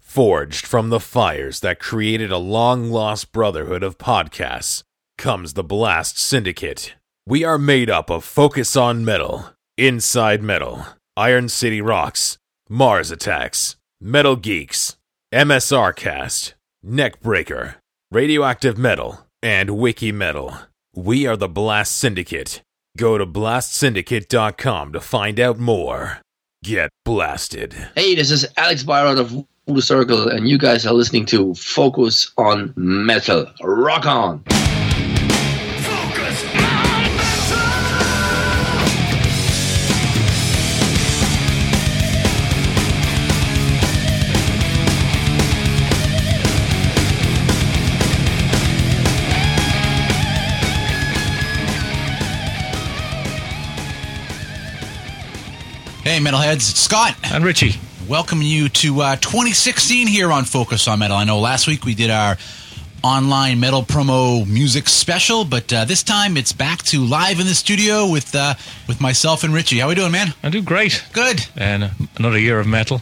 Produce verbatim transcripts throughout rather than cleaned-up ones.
Forged from the fires that created a long-lost brotherhood of podcasts comes the Blast Syndicate. We are made up of Focus on Metal, Inside Metal, Iron City Rocks, Mars Attacks, Metal Geeks, M S R Cast, Neckbreaker, Radioactive Metal, and Wiki Metal. We are the Blast Syndicate. Go to blast syndicate dot com to find out more. Get blasted. Hey, this is Alex Byron of Voodoo Circle, and you guys are listening to Focus on Metal. Rock on! Focus on Metal! Hey, Metalheads, it's Scott. And Richie. Welcome you to uh, twenty sixteen here on Focus on Metal. I know last week we did our online metal promo music special, but uh, this time it's back to live in the studio with uh, with myself and Richie. How we doing, man? I do great. Good. And uh, another year of metal.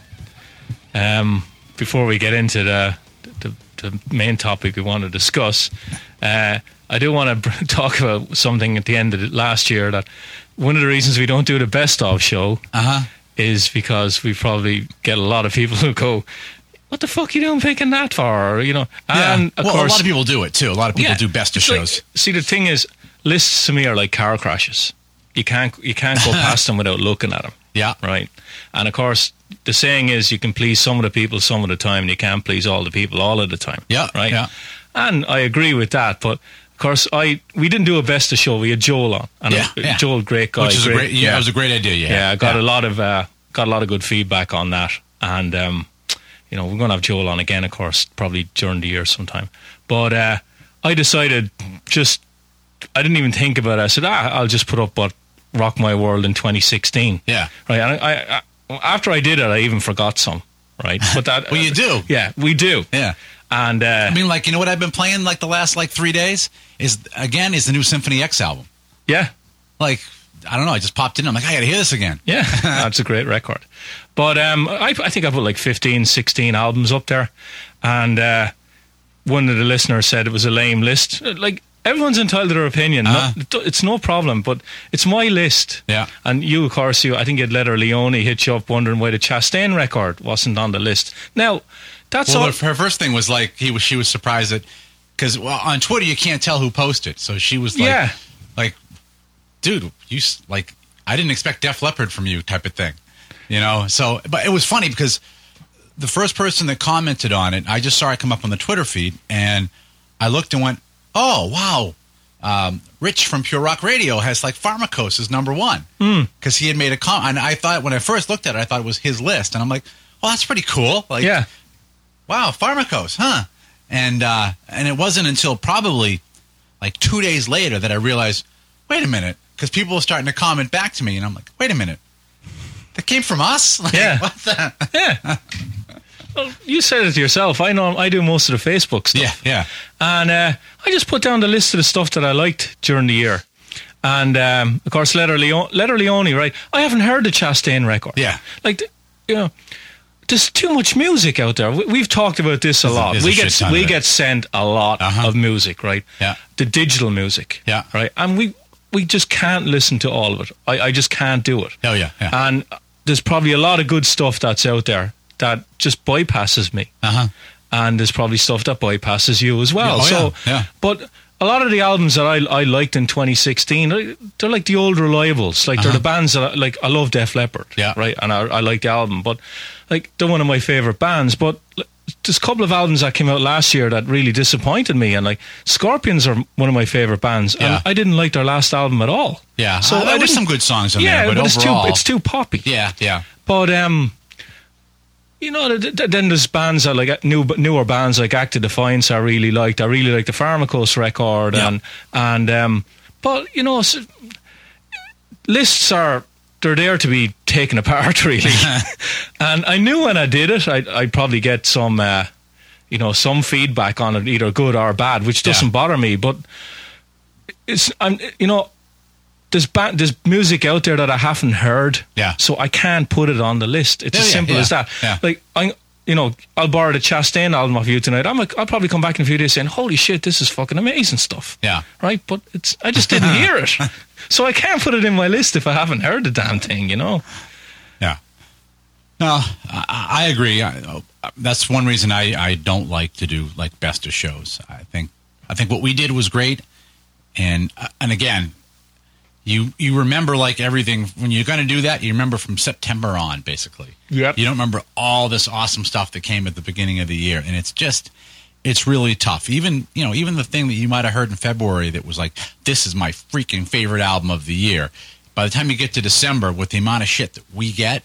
Um, before we get into the, the, the main topic we want to discuss, uh, I do want to talk about something at the end of the last year, that one of the reasons we don't do the best of show Uh-huh. is because we probably get a lot of people who go, what the fuck are you doing picking that for? Or, you know, Yeah. and of well, course, a lot of people do it, too. A lot of people yeah, do best of it's like- shows. see, the thing is, lists to me are like car crashes. You can't you can't go past them without looking at them. Yeah. Right. And of course, the saying is you can please some of the people some of the time, and you can't please all the people all of the time. Yeah, Right. yeah. And I agree with that, but of course, I we didn't do a best of show. We had Joel on, and Yeah, a, yeah. Joel, great guy, Which is a great, yeah, yeah. it was a great idea, yeah. Yeah, I got yeah. a lot of uh, got a lot of good feedback on that, and um, you know, we're going to have Joel on again, of course, probably during the year sometime. But uh, I decided, just I didn't even think about it. I said, ah, I'll just put up what Rock My World in twenty sixteen. Yeah. Right. And I, I, I after I did it, I even forgot some. Right. But that. Well, you do. Yeah, we do. Yeah. And uh, I mean, like, you know what I've been playing, like, the last, like, three days? Is, again, is the new Symphony X album. yeah. Like, I don't know, I just popped in, I'm like, I gotta hear this again. Yeah, that's a great record. But um, I, I think I put like fifteen, sixteen albums up there. And uh, one of the listeners said it was a lame list. Like, everyone's entitled to their opinion. Uh-huh. No, it's no problem, but it's my list. Yeah. And you, of course, you I think you had Letter Leone hit you up wondering why the Chastain record wasn't on the list. Now, that's Well, all. her first thing was like he was. She was surprised that because well, on Twitter you can't tell who posted, so she was like, Yeah. like, dude, you s- like I didn't expect Def Leppard from you, type of thing, you know. So, but it was funny because the first person that commented on it, I just saw it come up on the Twitter feed, and I looked and went, oh wow, um, Rich from Pure Rock Radio has like Pharmakos as number one because he had made a comment, and I thought when I first looked at it, I thought it was his list, and I'm like, well, that's pretty cool, like. Yeah. Wow, Pharmakos, huh? And uh, and it wasn't until probably like two days later that I realized, wait a minute, because people were starting to comment back to me, and I'm like, wait a minute, that came from us? Like, Yeah. What the? Yeah. Well, you said it yourself. I know I do most of the Facebook stuff. Yeah, yeah. And uh, I just put down the list of the stuff that I liked during the year. And, um, of course, Letter Leone, Letter Leone, right? I haven't heard the Chastain record. Yeah. Like, you know, there's too much music out there. We, we've talked about this a There's a- lot. there's a We shit get ton we of it. get sent a lot Uh-huh. of music, right? Yeah. The digital music. Yeah. Right? And we, we just can't listen to all of it. I, I just can't do it. Oh, yeah, yeah. And there's probably a lot of good stuff that's out there that just bypasses me. Uh-huh. And there's probably stuff that bypasses you as well. Yeah, oh, so, yeah, yeah. But a lot of the albums that I I liked in twenty sixteen, they're like the old reliables. Like, they're Uh-huh. the bands that I, like, I love Def Leppard. Yeah. Right? And I, I like the album. But, like, they're one of my favourite bands. But there's a couple of albums that came out last year that really disappointed me. And, like, Scorpions are one of my favourite bands. Yeah. And I didn't like their last album at all. Yeah, So uh, there I were didn't- some good songs in yeah, there, but, but it's overall, too, it's too poppy. yeah, yeah. But um, you know, th- th- then there's bands that like new newer bands like Act of Defiance. I really liked. I really liked the Pharmakos record, Yeah. and and um, but you know, s- lists are they're there to be taken apart, really. And I knew when I did it, I'd, I'd probably get some, uh, you know, some feedback on it, either good or bad, which doesn't Yeah. bother me. But it's, I'm, you know. There's ba- there's music out there that I haven't heard, Yeah. so I can't put it on the list. It's Yeah, as yeah, simple yeah, as that. yeah. Like, I, you know, I'll borrow the Chastain album off you tonight. I'm a, I'll probably come back in a few days saying, holy shit, this is fucking amazing stuff. Yeah. Right? But it's I just didn't hear it. So I can't put it in my list if I haven't heard the damn thing, you know? Yeah. No, I, I agree. I, that's one reason I, I don't like to do like best of shows. I think I think what we did was great. And and again, you you remember like everything when you're going to do that. You remember from September on, basically. Yep. You don't remember all this awesome stuff that came at the beginning of the year, and it's just it's really tough. Even you know even the thing that you might have heard in February that was like, this is my freaking favorite album of the year. By the time you get to December, with the amount of shit that we get,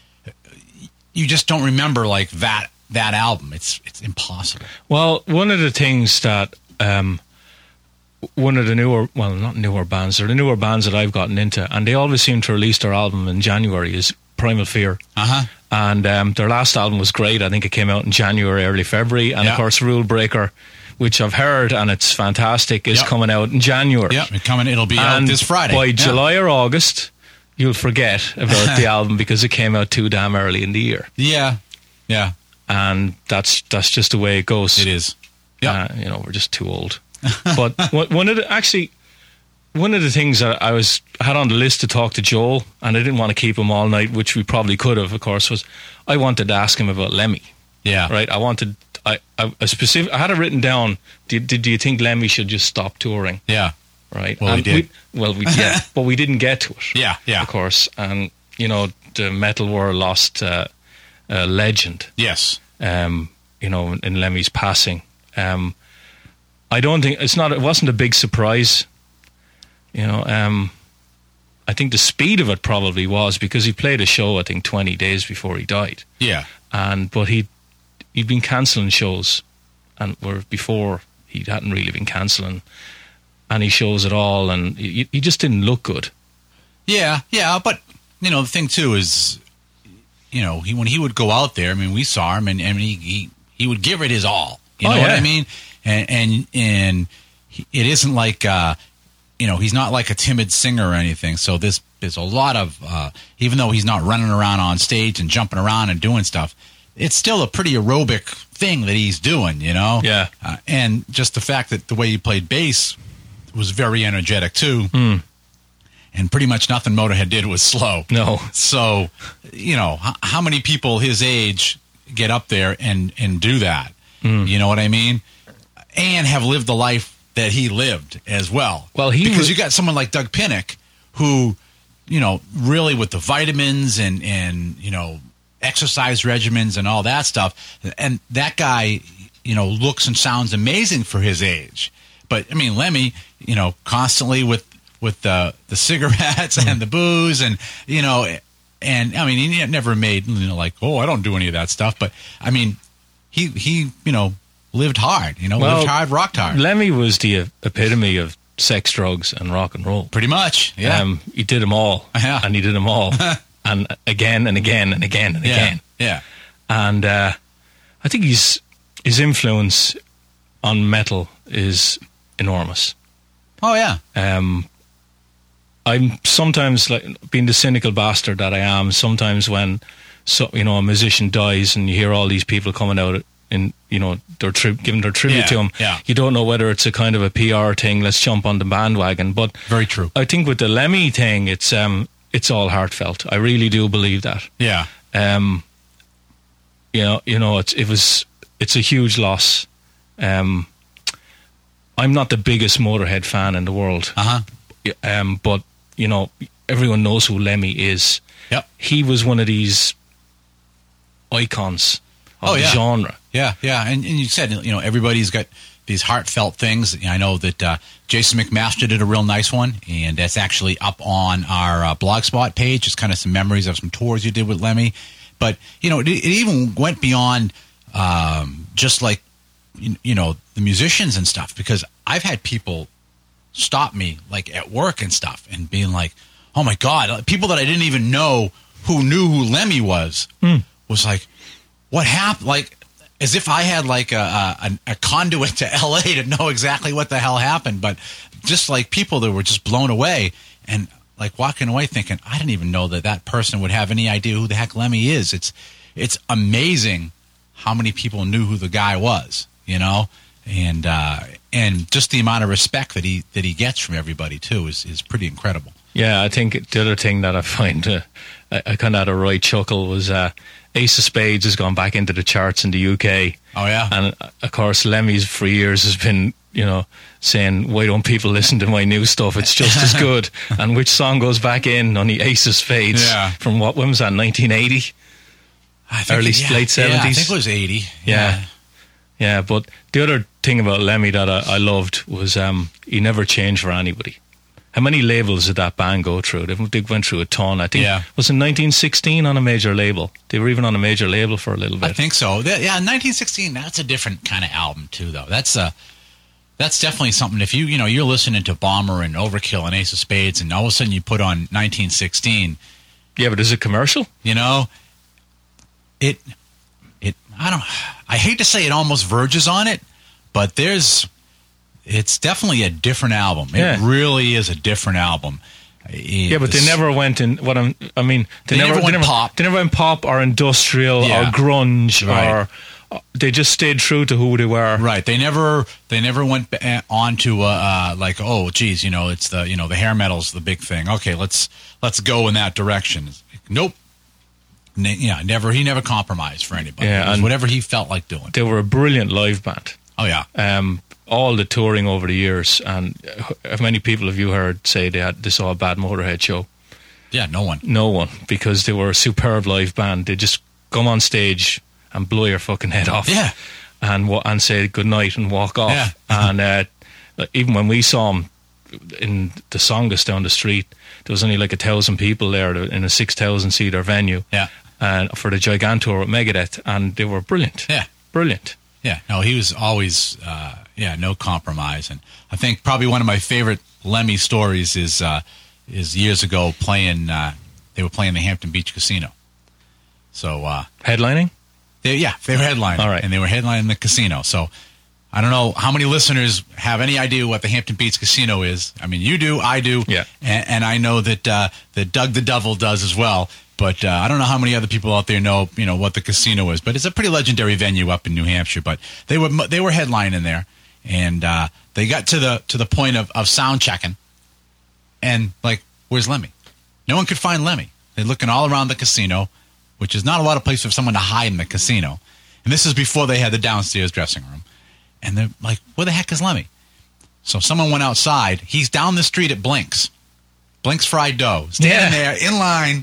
you just don't remember like that that album. It's it's impossible. Well, one of the things that um, one of the newer, well, not newer bands, they're the newer bands that I've gotten into, and they always seem to release their album in January, is Primal Fear. Uh-huh. And um, their last album was great. I think it came out in January, early February. And, yeah. of course, Rule Breaker, which I've heard, and it's fantastic, is yep. coming out in January. Yeah, it's coming. It'll be and out this Friday. By yeah. July or August, you'll forget about the album because it came out too damn early in the year. Yeah, yeah. And that's that's just the way it goes. It is. Yeah, uh, you know, we're just too old. But one of the actually, one of the things that I was had on the list to talk to Joel, and I didn't want to keep him all night, which we probably could have, of course, was I wanted to ask him about Lemmy. Yeah, right. I wanted. I I, I specific. I had it written down. Did, did do you think Lemmy should just stop touring? Yeah. Right. Well, and we did. We, well, we yeah, but we didn't get to it. Yeah, yeah. Of course, and you know the metal world lost uh, a legend. Yes. Um, you know, in Lemmy's passing. Um, I don't think it's not. It wasn't a big surprise. You know, um, I think the speed of it probably was because he played a show. I think twenty days before he died. Yeah. And but he he'd been cancelling shows, and where before he hadn't really been cancelling any shows at all, and he, he just didn't look good. Yeah, yeah, but you know the thing too is, you know, he when he would go out there, I mean, we saw him, and, and he, he he would give it his all. You oh, know yeah. what I mean? And and and he, it isn't like uh, you know, he's not like a timid singer or anything. So this there's a lot of uh, even though he's not running around on stage and jumping around and doing stuff, it's still a pretty aerobic thing that he's doing. You know? Yeah. Uh, and just the fact that the way he played bass was very energetic too. Mm. And pretty much nothing Motorhead did was slow. No. So, you know, h- how many people his age get up there and, and do that? Mm. You know what I mean? And have lived the life that he lived as well. Well, he because was- you got someone like Doug Pinnick who, you know, really with the vitamins and, and, you know, exercise regimens and all that stuff. And that guy, you know, looks and sounds amazing for his age. But, I mean, Lemmy, you know, constantly with, with the, the cigarettes and the booze and, you know, and, I mean, he never made, you know, like, oh, I don't do any of that stuff. But, I mean, he, he you know, lived hard, you know, well, lived hard, rocked hard. Lemmy was the epitome of sex, drugs, and rock and roll. Pretty much, yeah. Um, he did them all, yeah. and he did them all, and again and again and again and yeah. again. Yeah. And uh, I think his his influence on metal is enormous. Oh yeah. Um, I'm sometimes, like being the cynical bastard that I am, sometimes when so you know a musician dies and you hear all these people coming out and you know they're tri- giving their tribute Yeah, to him, yeah. you don't know whether it's a kind of a P R thing. Let's jump on the bandwagon. But Very true. I think with the Lemmy thing, it's um it's all heartfelt. I really do believe that. Yeah. Um, you know, you know, it's it was it's a huge loss. Um, I'm not the biggest Motorhead fan in the world. Uh huh. Um, but you know, everyone knows who Lemmy is. Yep. He was one of these icons of Oh, the yeah. genre. Yeah, yeah, and, and you said, you know, everybody's got these heartfelt things. I know that uh, Jason McMaster did a real nice one, and that's actually up on our uh, Blogspot page. It's kind of some memories of some tours you did with Lemmy. But, you know, it, it even went beyond um, just like, you, you know, the musicians and stuff, because I've had people stop me, like, at work and stuff, and being like, oh, my God, people that I didn't even know who knew who Lemmy was, Mm. was like, what happened? Like, as if I had like a, a a conduit to L A to know exactly what the hell happened, but just like people that were just blown away and like walking away thinking, I didn't even know that that person would have any idea who the heck Lemmy is. It's it's amazing how many people knew who the guy was, you know, and uh, and just the amount of respect that he that he gets from everybody too is is pretty incredible. Yeah, I think the other thing that I find uh, I, I kind of had a right chuckle was uh, Ace of Spades has gone back into the charts in the U K. Oh yeah, and uh, of course Lemmy's for years has been, you know, saying, why don't people listen to my new stuff? It's just as good. And which song goes back in on the Ace of Spades? Yeah. From what, when was that, nineteen eighty? I think, Early, yeah, late seventies? Yeah, I think it was eighty. Yeah. yeah. Yeah, but the other thing about Lemmy that I, I loved was um, he never changed for anybody. How many labels did that band go through? They, they went through a ton. I think Yeah. it was in nineteen sixteen on a major label. They were even on a major label for a little bit. I think so. That- yeah, nineteen sixteen. That's a different kind of album too, though. That's uh, that's definitely something. If you you know you're listening to Bomber and Overkill and Ace of Spades, and all of a sudden you put on nineteen sixteen, Yeah, but is it commercial? you know, it it I don't. I hate to say it almost verges on it, but there's. It's definitely a different album. It Yeah. really is a different album. Yeah, but they never went in. What I'm, I mean, They never went pop. They never went pop or industrial Yeah. or grunge Right. or. uh, They just stayed true to who they were. Right. They never they never went ba- on to uh, uh, like, oh, geez, you know, it's the you know the hair metal's the big thing. Okay, let's let's go in that direction. Nope. Ne- yeah, never. He never compromised for anybody. Yeah, It was and- whatever he felt like doing. They were a brilliant live band. Oh yeah. Um, all the touring over the years, and how many people have you heard say they had they saw a Bad Motorhead show? Yeah. No one. No one, because they were a superb live band. They just come on stage and blow your fucking head off. Yeah. And wa- and say good night and walk off. Yeah. And uh, even when we saw them in the Songus down the street, there was only like a thousand people there in a six thousand seater venue. Yeah. And for the Gigantour with Megadeth, and they were brilliant. Yeah. Brilliant. Yeah. No, he was always uh, yeah no compromise. And I think probably one of my favorite Lemmy stories is uh, is years ago playing. Uh, they were playing the Hampton Beach Casino. So. Uh, Headlining. They, yeah, they were headlining. All right. And they were headlining the casino. So I don't know how many listeners have any idea what the Hampton Beach Casino is. I mean, you do, I do. Yeah. And, and I know that uh, that Doug the Devil does as well. But uh, I don't know how many other people out there know, you know, what the casino is. But it's a pretty legendary venue up in New Hampshire. But they were they were headlining there, and uh, they got to the to the point of, of sound checking, and like, where's Lemmy? No one could find Lemmy. They're looking all around the casino, which is not a lot of place for someone to hide in the casino. And this is before they had the downstairs dressing room. And they're like, where the heck is Lemmy? So someone went outside. He's down the street at Blink's. Blink's Fried Dough. Standing Yeah. there in line.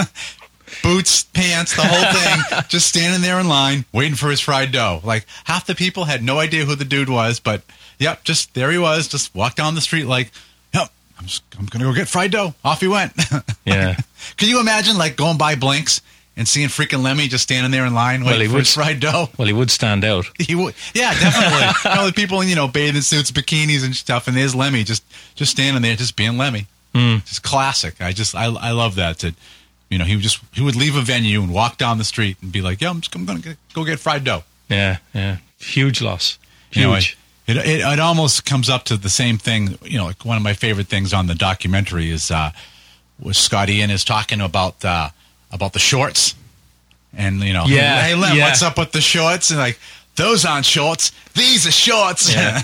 Boots, pants, the whole thing. Just standing there in line, waiting for his fried dough. Like, half the people had no idea who the dude was, but, yep, just there he was. Just walked down the street like, yep, I'm, just, I'm going to go get fried dough. Off he went. Yeah. Can you imagine, like, going by Blink's and seeing freaking Lemmy just standing there in line waiting he for would- his fried dough? Well, he would stand out. He would, yeah, definitely. You know, the people in, you know, bathing suits, bikinis and stuff, and there's Lemmy just, just standing there, just being Lemmy. Mm. Just classic. I just, I, I love that. That, you know, he would just, he would leave a venue and walk down the street and be like, yeah, I'm just, I'm going to go get fried dough. Yeah, yeah. Huge loss. You know, Huge. it, it, it, it almost comes up to the same thing. You know, like one of my favorite things on the documentary is, uh, was Scott Ian is talking about, uh, about the shorts. And, you know, Yeah, hey, Lem, yeah. what's up with the shorts? And like, those aren't shorts. These are shorts. Yeah.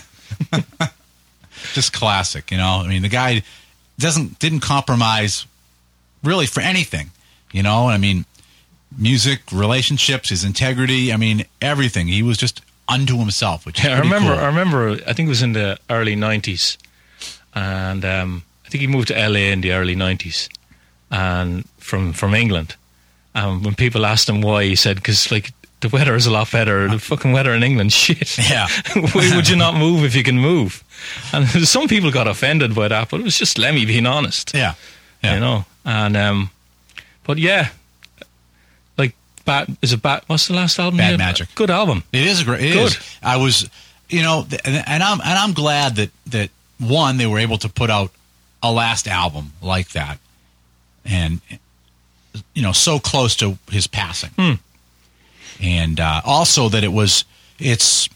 Just classic, you know. I mean, the guy doesn't didn't compromise really for anything, you know. I mean, music, relationships, his integrity. I mean, everything. He was just unto himself, which is Yeah, I pretty remember. cool. I remember. I think it was in the early nineties, and um, I think he moved to L A in the early nineties, and from from England. And when people asked him why, he said, "Because like the weather is a lot better. The fucking weather in England, shit. Yeah. Why would you not move if you can move?" And some people got offended by that, but it was just Lemmy being honest. Yeah, yeah. You know, and um, but yeah, like Bat is it Bat? What's the last album? Bad Yeah, Magic. Good album. It is a great. It Good. is. I was, you know, th- and, and I'm and I'm glad that that one they were able to put out a last album like that, and you know, so close to his passing, Hmm. and uh, also that it was it's.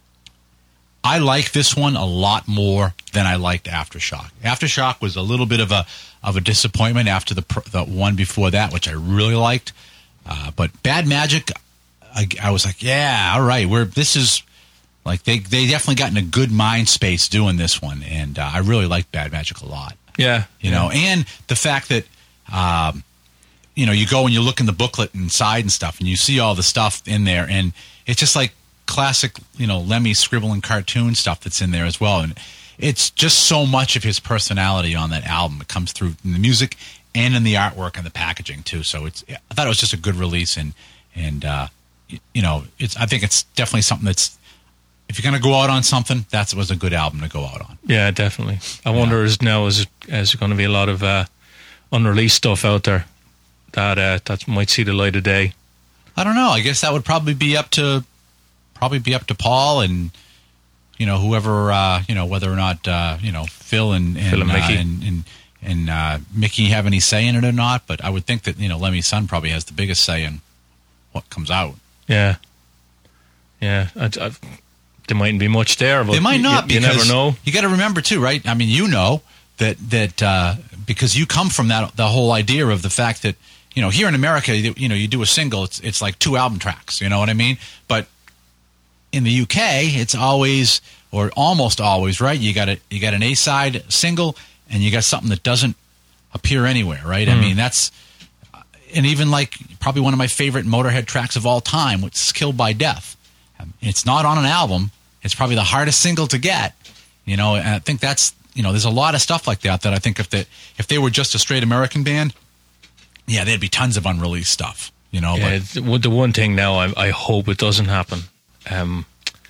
I like this one a lot more than I liked Aftershock. Aftershock was a little bit of a of a disappointment after the pr- the one before that, which I really liked. Uh, but Bad Magic, I, I was like, yeah, all right, we're this is like they they definitely got in a good mind space doing this one, and uh, I really like Bad Magic a lot. Yeah, you yeah. know, and the fact that um, you know, you go and you look in the booklet inside and stuff, and you see all the stuff in there, and it's just like classic, you know, Lemmy scribbling cartoon stuff that's in there as well, and it's just so much of his personality on that album. It comes through in the music and in the artwork and the packaging too. So it's, I thought it was just a good release, and and uh, you know, it's. I think it's definitely something that's. If you're going to go out on something, that was a good album to go out on. Yeah, definitely. I wonder is now is is going to be a lot of uh, unreleased stuff out there that uh, that might see the light of day. I don't know. I guess that would probably be up to probably be up to Paul and you know whoever uh, you know whether or not uh, you know Phil and and Phil and uh, Mickey and, and, and uh, Mickey have any say in it or not. But I would think that you know Lemmy's son probably has the biggest say in what comes out. Yeah, yeah. I, I, there mightn't be much there, but they might not. You, you because never know. You got to remember too, right? I mean, you know that that uh, because you come from that the whole idea of the fact that you know here in America, you, you know, you do a single, it's it's like two album tracks. You know what I mean? But in the U K, it's always or almost always right. You got a you got an A side single, and you got something that doesn't appear anywhere, right? Mm. I mean, that's and even like probably one of my favorite Motorhead tracks of all time, which is "Killed by Death." It's not on an album. It's probably the hardest single to get, you know. And I think that's you know, there's a lot of stuff like that that I think if they if they were just a straight American band, yeah, there'd be tons of unreleased stuff, you know. Yeah, but the one thing now, I, I hope it doesn't happen. Um,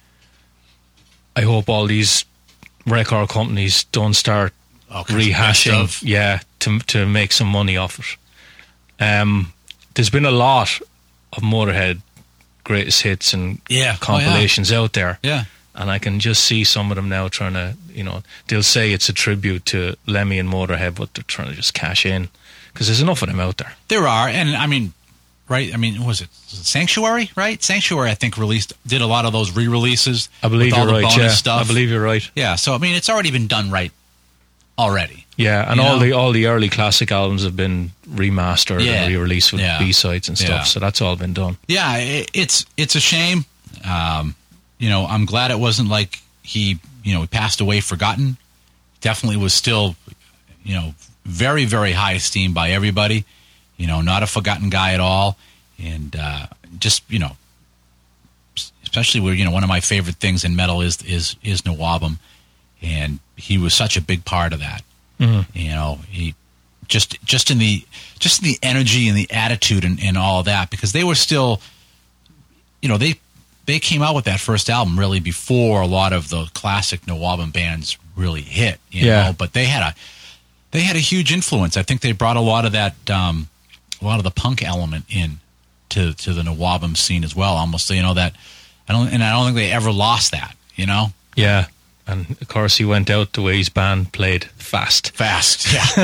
I hope all these record companies don't start oh, rehashing, yeah, to to make some money off it. Um, there's been a lot of Motorhead greatest hits and yeah. compilations oh, yeah. out there. Yeah. And I can just see some of them now trying to, you know, they'll say it's a tribute to Lemmy and Motorhead, but they're trying to just cash in because there's enough of them out there. There are. And I mean, right? I mean, what was it? Was it Sanctuary, right? Sanctuary, I think, released, did a lot of those re-releases. I believe you're right, yeah. Stuff. I believe you're right. Yeah. So, I mean, it's already been done right already. Yeah. And you all know? the all the early classic albums have been remastered yeah. and re-released with yeah. B-sides and stuff. Yeah. So that's all been done. Yeah. It, it's, it's a shame. Um, you know, I'm glad it wasn't like he, you know, he passed away forgotten. Definitely was still, you know, very, very high esteem by everybody. You know, not a forgotten guy at all. And uh, just, you know, especially where, you know, one of my favorite things in metal is is is Nawabum. And he was such a big part of that. Mm-hmm. You know, he just just in the just in the energy and the attitude and, and all of that, because they were still, you know, they they came out with that first album really before a lot of the classic Nawabum bands really hit. You yeah. know, but they had a they had a huge influence. I think they brought a lot of that um, a lot of the punk element in to to the Nawabum scene as well. Almost, you know, that I don't and I don't think they ever lost that. You know. Yeah. And of course, he went out the way his band played fast. Fast, yeah.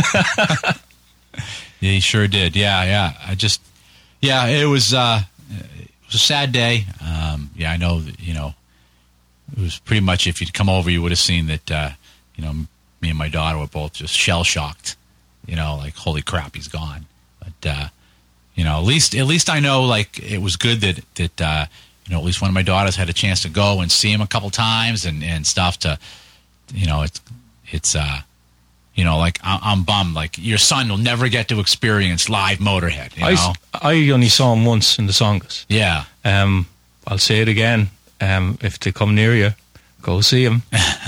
Yeah, he sure did. Yeah, yeah. I just, yeah, it was, uh, it was a sad day. Um, yeah, I know that, you know, it was pretty much, if you'd come over, you would have seen that, uh, you know, me and my daughter were both just shell-shocked. You know, like, holy crap, he's gone. But, uh, you know, at least, at least I know, like, it was good that, that, uh, you know, at least one of my daughters had a chance to go and see him a couple times and, and stuff to, you know, it's, it's, uh, you know, like, I, I'm bummed. Like, your son will never get to experience live Motorhead, you I, know? I only saw him once in the Songas. Yeah. Um, I'll say it again. Um, if they come near you, go see him.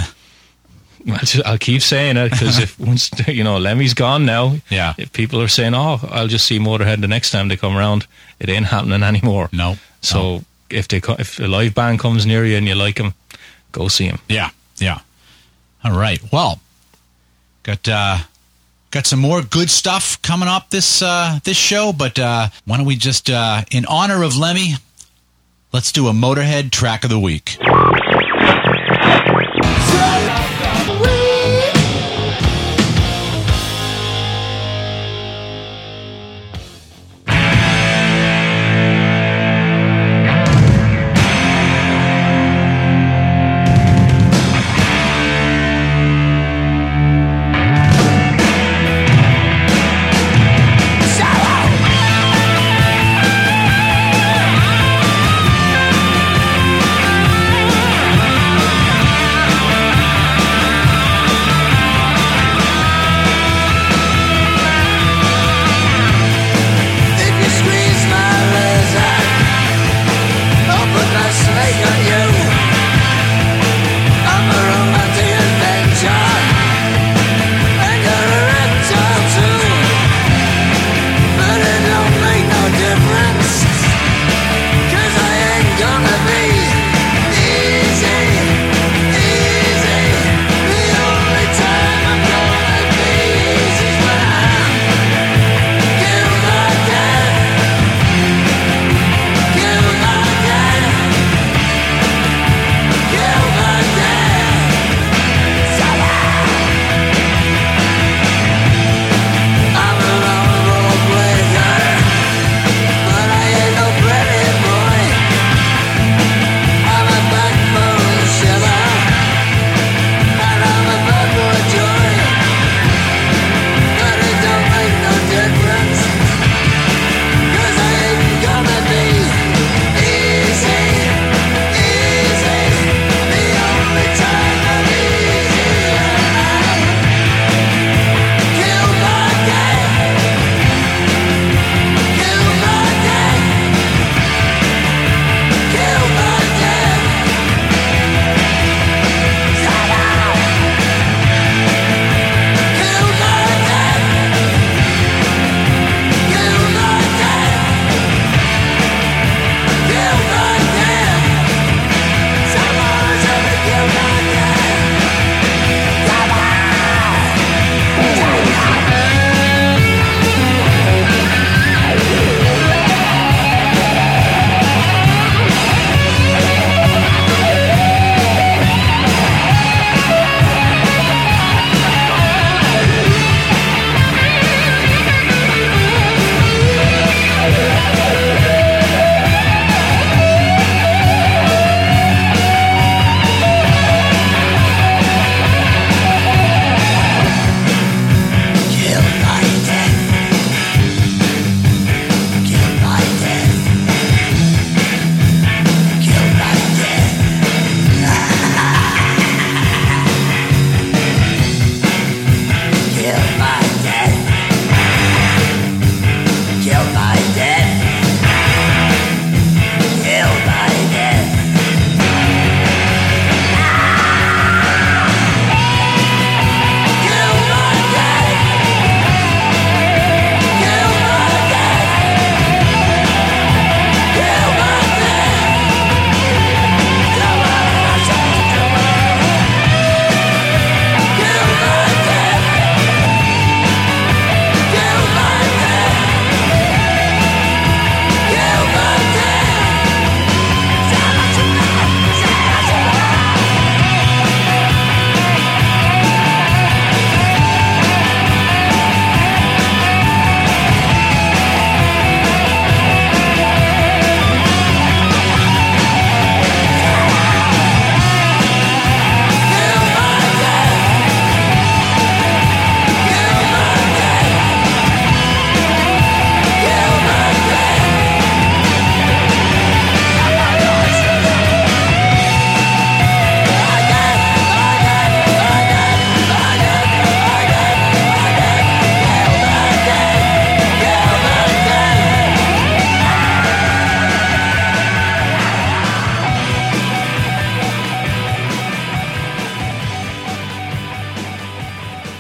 I'll, just, I'll keep saying it because if once, you know, Lemmy's gone now, yeah. if people are saying, oh, I'll just see Motorhead the next time they come around, it ain't happening anymore. No. So, no. If they if a live band comes near you and you like him, go see him. Yeah, yeah. All right. Well, got uh, got some more good stuff coming up this uh, this show, but uh, why don't we just, uh, in honor of Lemmy, let's do a Motorhead track of the week. Sorrow!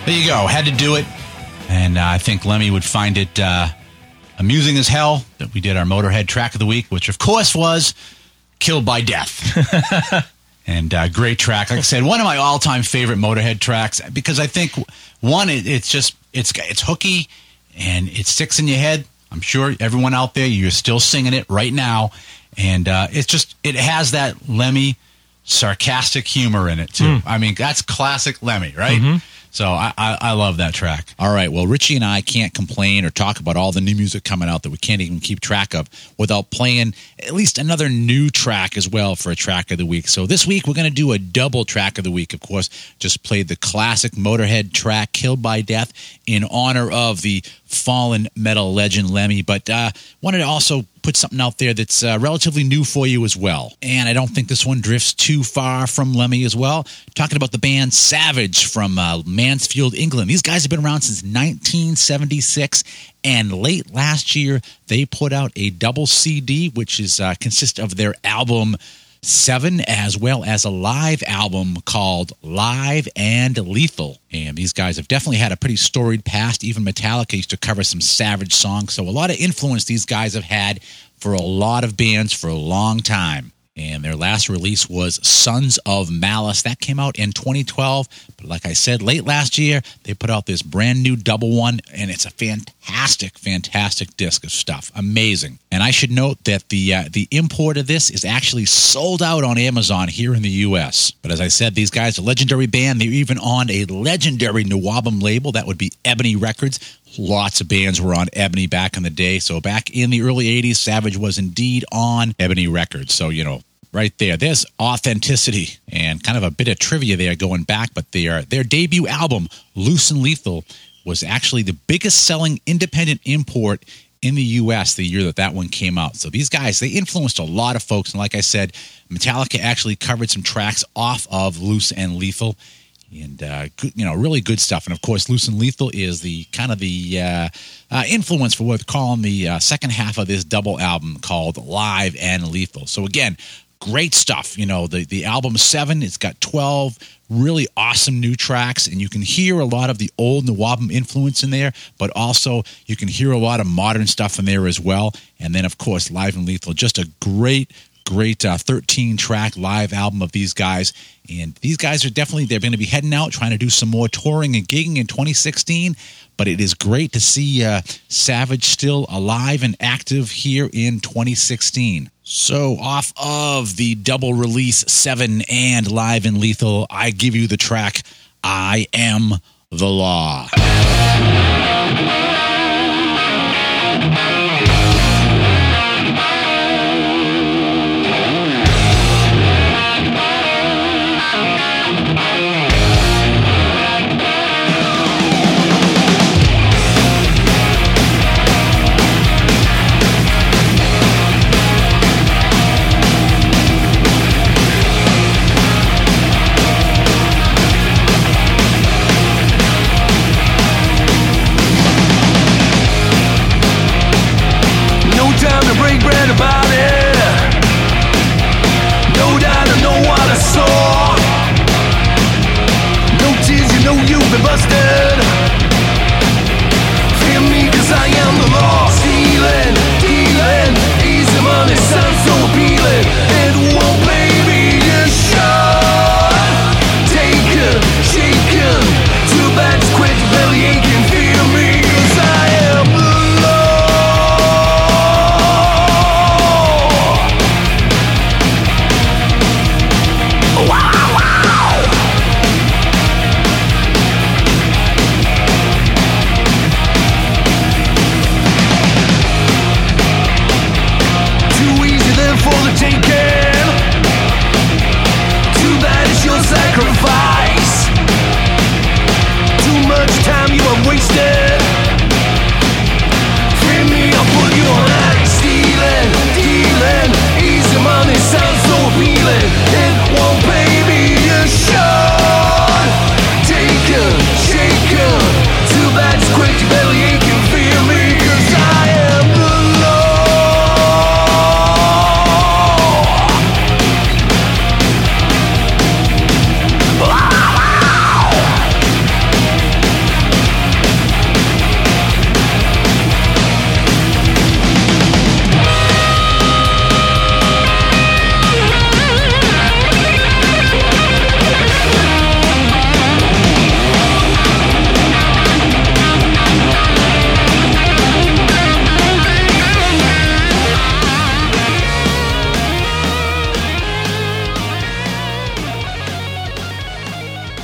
There you go. Had to do it. And uh, I think Lemmy would find it uh, amusing as hell that we did our Motorhead track of the week, which of course was Killed by Death. And uh, great track. Like I said, one of my all-time favorite Motorhead tracks because I think, one, it, it's just, it's it's hooky and it sticks in your head. I'm sure everyone out there, you're still singing it right now. And uh, it's just, it has that Lemmy sarcastic humor in it, too. Mm. I mean, that's classic Lemmy, right? Mm-hmm. So I, I, I love that track. All right. Well, Richie and I can't complain or talk about all the new music coming out that we can't even keep track of without playing at least another new track as well for a track of the week. So this week, we're going to do a double track of the week. Of course, just played the classic Motorhead track, Killed by Death, in honor of the fallen metal legend Lemmy. But uh, wanted to also put something out there that's uh, relatively new for you as well. And I don't think this one drifts too far from Lemmy as well. Talking about the band Savage from uh, Mansfield, England. These guys have been around since nineteen seventy-six, and late last year they put out a double C D, which is uh, consists of their album Seven, as well as a live album called Live and Lethal. And these guys have definitely had a pretty storied past. Even Metallica used to cover some Savage songs. So a lot of influence these guys have had for a lot of bands for a long time. And their last release was Sons of Malice. That came out in twenty twelve. But like I said, late last year, they put out this brand new double one, and it's a fantastic, fantastic disc of stuff. Amazing. And I should note that the uh, the import of this is actually sold out on Amazon here in the U S. But as I said, these guys are a legendary band. They're even on a legendary Nawabum label. That would be Ebony Records. Lots of bands were on Ebony back in the day. So back in the early eighties, Savage was indeed on Ebony Records. So, you know, right there, there's authenticity and kind of a bit of trivia there going back. But their, their debut album, Loose and Lethal, was actually the biggest selling independent import in the U S the year that that one came out. So these guys, they influenced a lot of folks. And like I said, Metallica actually covered some tracks off of Loose and Lethal. And, uh, good, you know, really good stuff. And, of course, Loose and Lethal is the kind of the uh, uh, influence for what we're calling the uh, second half of this double album called Live and Lethal. So, again, great stuff. You know, the, the album Seven, it's got twelve really awesome new tracks, and you can hear a lot of the old Nawabum influence in there, but also you can hear a lot of modern stuff in there as well. And then, of course, Live and Lethal, just a great Great uh, thirteen-track live album of these guys. And these guys are definitely, they're going to be heading out, trying to do some more touring and gigging in twenty sixteen. But it is great to see uh, Savage still alive and active here in twenty sixteen. So off of the double release Seven and Live and Lethal, I give you the track, I Am the Law.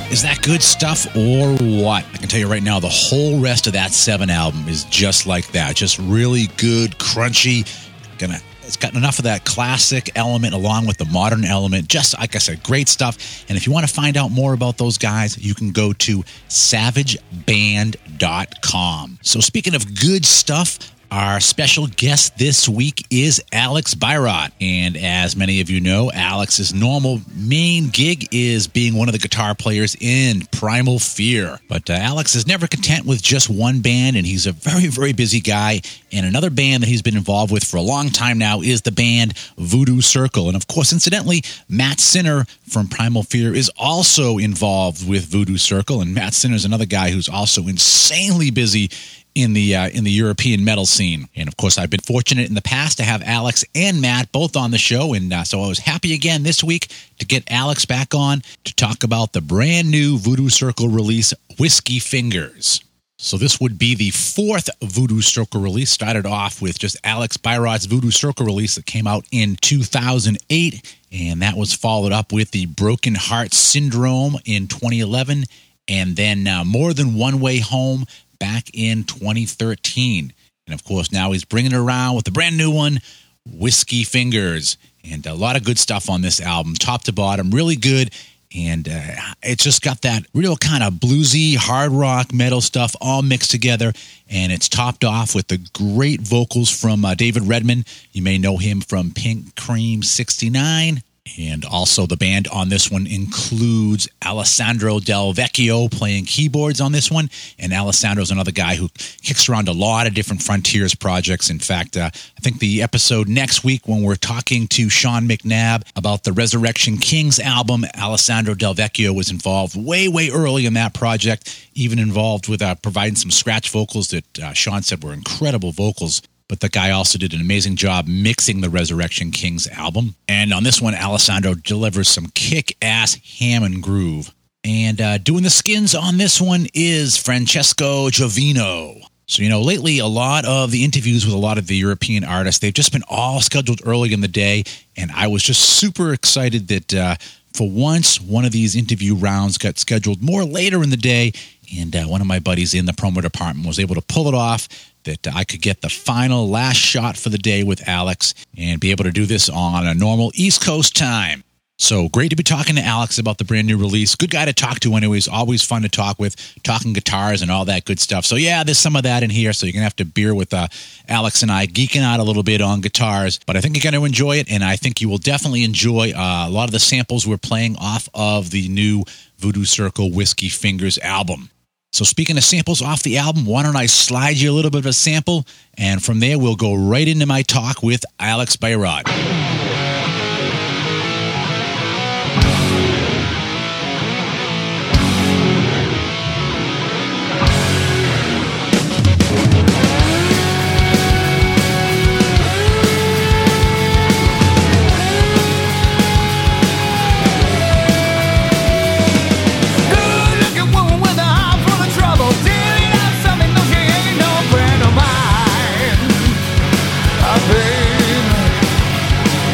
Is that good stuff or what? I can tell you right now, the whole rest of that Seven album is just like that. Just really good, crunchy. Gonna, it's got enough of that classic element along with the modern element. Just like I said, great stuff. And if you want to find out more about those guys, you can go to savage band dot com. So speaking of good stuff, our special guest this week is Alex Byrot. And as many of you know, Alex's normal main gig is being one of the guitar players in Primal Fear. But uh, Alex is never content with just one band, and he's a very, very busy guy. And another band that he's been involved with for a long time now is the band Voodoo Circle. And of course, incidentally, Matt Sinner from Primal Fear is also involved with Voodoo Circle. And Matt Sinner is another guy who's also insanely busy in the uh, in the European metal scene. And of course, I've been fortunate in the past to have Alex and Matt both on the show, and uh, so I was happy again this week to get Alex back on to talk about the brand new Voodoo Circle release, Whiskey Fingers. So this would be the fourth Voodoo Circle release. Started off with just Alex Byrot's Voodoo Circle release that came out in two thousand eight, and that was followed up with the Broken Heart Syndrome in twenty eleven, and then uh, More Than One Way Home back in twenty thirteen. And of course, now he's bringing it around with a brand new one, Whiskey Fingers. And a lot of good stuff on this album, top to bottom, really good. And uh, it's just got that real kind of bluesy, hard rock, metal stuff all mixed together. And it's topped off with the great vocals from uh, David Redman. You may know him from Pink Cream sixty-nine. And also the band on this one includes Alessandro Del Vecchio playing keyboards on this one. And Alessandro's another guy who kicks around a lot of different Frontiers projects. In fact, uh, I think the episode next week when we're talking to Sean McNabb about the Resurrection Kings album, Alessandro Del Vecchio was involved way, way early in that project, even involved with uh, providing some scratch vocals that uh, Sean said were incredible vocals. But the guy also did an amazing job mixing the Resurrection Kings album. And on this one, Alessandro delivers some kick-ass ham and groove. And uh, doing the skins on this one is Francesco Giovino. So, you know, lately a lot of the interviews with a lot of the European artists, they've just been all scheduled early in the day. And I was just super excited that uh, for once, one of these interview rounds got scheduled more later in the day. And uh, one of my buddies in the promo department was able to pull it off, that I could get the final last shot for the day with Alex and be able to do this on a normal East Coast time. So great to be talking to Alex about the brand new release. Good guy to talk to anyways. Always fun to talk with, talking guitars and all that good stuff. So yeah, there's some of that in here. So you're going to have to bear with uh, Alex and I geeking out a little bit on guitars. But I think you're going to enjoy it. And I think you will definitely enjoy uh, a lot of the samples we're playing off of the new Voodoo Circle Whiskey Fingers album. So speaking of samples off the album, why don't I slide you a little bit of a sample, and from there we'll go right into my talk with Alex Byrot. I've been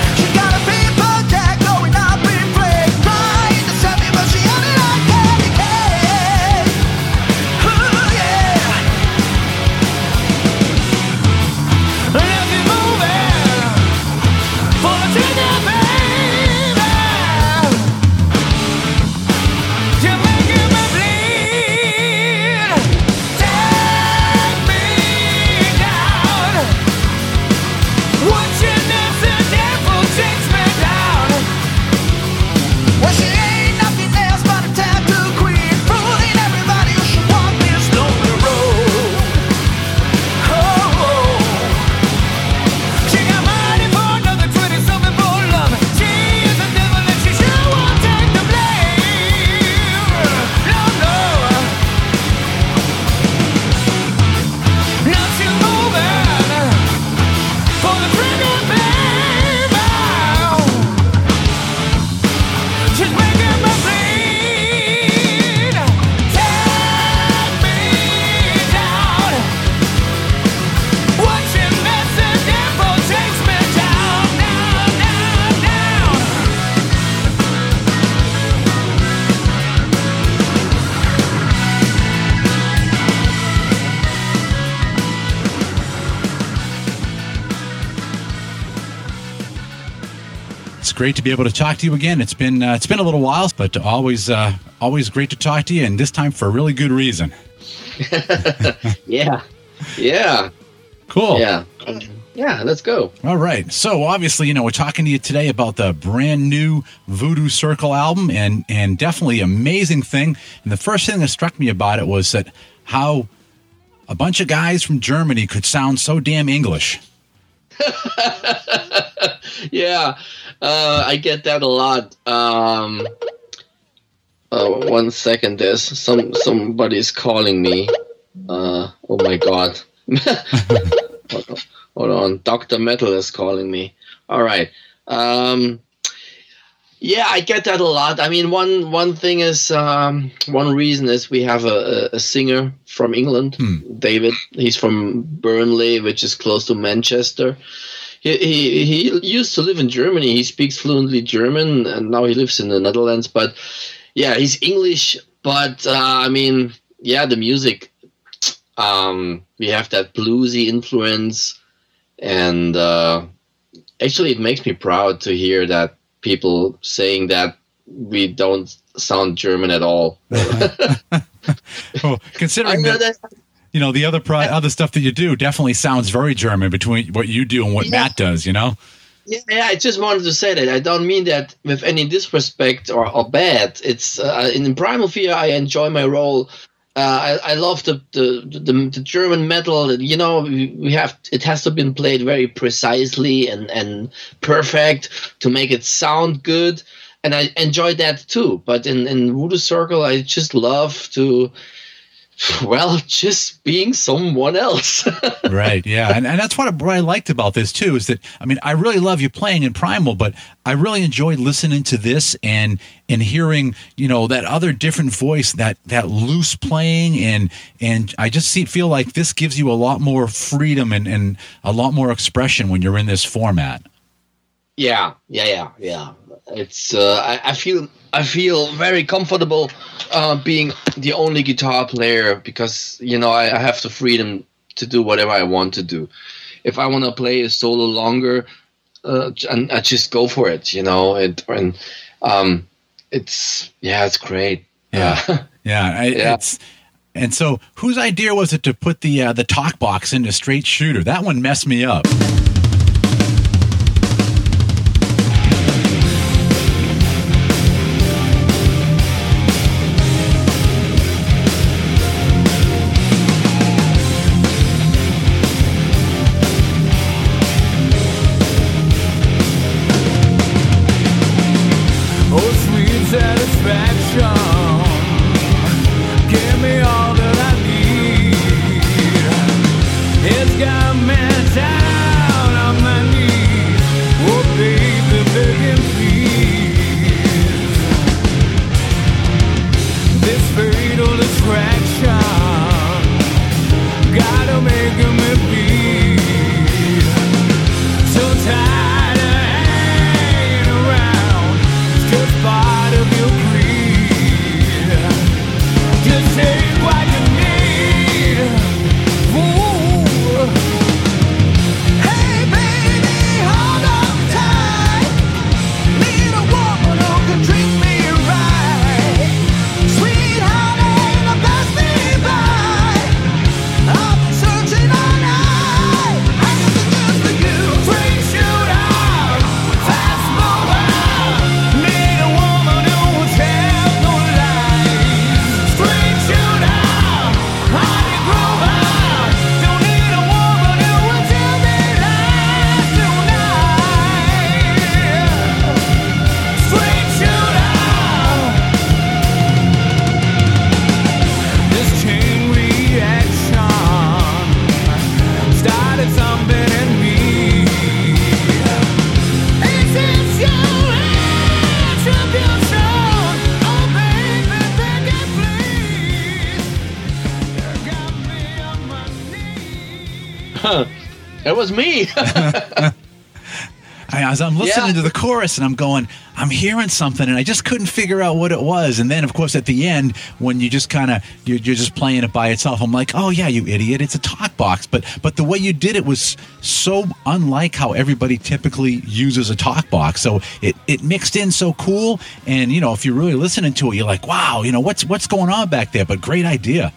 great to be able to talk to you again. It's been uh, it's been a little while, but always uh, always great to talk to you, and this time for a really good reason. Yeah. Yeah. Cool. Yeah. Yeah, let's go. All right. So obviously, you know, we're talking to you today about the brand new Voodoo Circle album, and and definitely amazing thing. And the first thing that struck me about it was that how a bunch of guys from Germany could sound so damn English. Yeah, uh, I get that a lot. Um, uh, one second, there's some somebody's calling me. Uh, oh my god! hold, on, hold on, Doctor Metal is calling me. All right. Um, yeah, I get that a lot. I mean, one one thing is um, one reason is we have a, a singer from England, hmm. David. He's from Burnley, which is close to Manchester. He, he he used to live in Germany. He speaks fluently German, and now he lives in the Netherlands. But yeah, he's English. But uh, I mean, yeah, the music. Um, we have that bluesy influence, and uh, actually, it makes me proud to hear that people saying that we don't sound German at all. Well, considering that. that You know, the other pro- other stuff that you do definitely sounds very German between what you do and what yeah. Matt does, you know? Yeah, yeah, I just wanted to say that. I don't mean that with any disrespect or, or bad. It's uh, in Primal Fear, I enjoy my role. Uh, I, I love the the, the the German metal. You know, we have it has to be played very precisely and, and perfect to make it sound good. And I enjoy that too. But in, in Voodoo Circle, I just love to... Well, just being someone else. Right, yeah. And, and that's what I, what I liked about this, too, is that, I mean, I really love you playing in Primal, but I really enjoyed listening to this and and hearing, you know, that other different voice, that that loose playing, and and I just see, feel like this gives you a lot more freedom and, and a lot more expression when you're in this format. Yeah, yeah, yeah, yeah. It's uh, I, I feel I feel very comfortable uh, being the only guitar player because you know I, I have the freedom to do whatever I want to do. If I want to play a solo longer, uh, and I just go for it. You know, it and um, it's yeah, it's great. Yeah, uh, yeah, I, yeah. It's and so whose idea was it to put the uh, the talk box into Straight Shooter? That one messed me up. It was me. I, I, as I'm listening Yeah. to the chorus and I'm going, I'm hearing something, and I just couldn't figure out what it was. And then, of course, at the end, when you just kind of you're, you're just playing it by itself, I'm like, oh yeah, you idiot, it's a talk box. But but the way you did it was so unlike how everybody typically uses a talk box. So it it mixed in so cool, and you know, if you're really listening to it, you're like, wow, you know, what's what's going on back there? But great idea.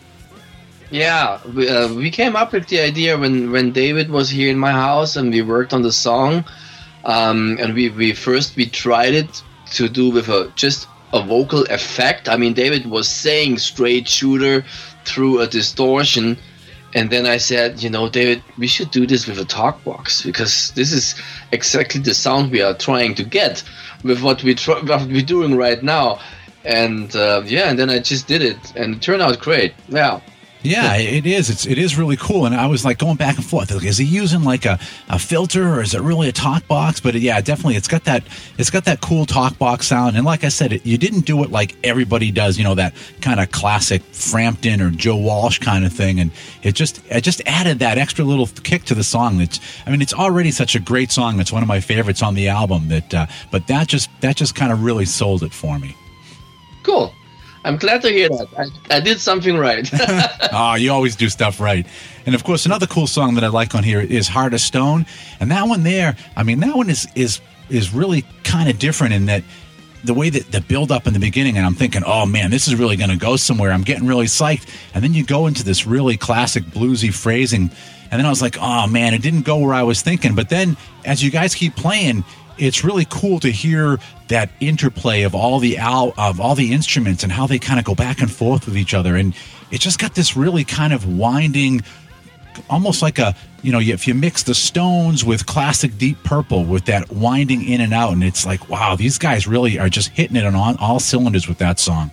Yeah, we, uh, we came up with the idea when, when David was here in my house and we worked on the song. Um, and we, we first we tried it to do with a just a vocal effect. I mean, David was saying straight shooter through a distortion. And then I said, you know, David, we should do this with a talk box because this is exactly the sound we are trying to get with what, we tr- what we're doing right now. And uh, yeah, and then I just did it and it turned out great. Yeah. Yeah, it is. It's it is really cool. And I was like going back and forth. Like, is he using like a, a filter or is it really a talk box? But yeah, definitely, it's got that it's got that cool talk box sound. And like I said, it, you didn't do it like everybody does. You know, that kind of classic Frampton or Joe Walsh kind of thing. And it just it just added that extra little kick to the song. That's I mean, it's already such a great song. It's one of my favorites on the album. That uh, but that just that just kind of really sold it for me. Cool. I'm glad to hear that. I, I did something right. Oh, you always do stuff right. And of course, another cool song that I like on here is Heart of Stone. And that one there, I mean, that one is is is really kind of different in that the way that the build up in the beginning, and I'm thinking, oh man, this is really going to go somewhere. I'm getting really psyched. And then you go into this really classic bluesy phrasing. And then I was like, oh man, it didn't go where I was thinking. But then as you guys keep playing, it's really cool to hear that interplay of all the al- of all the instruments and how they kind of go back and forth with each other, and it just got this really kind of winding, almost like a you know if you mix the Stones with classic Deep Purple with that winding in and out, and it's like, wow, these guys really are just hitting it on all, all cylinders with that song.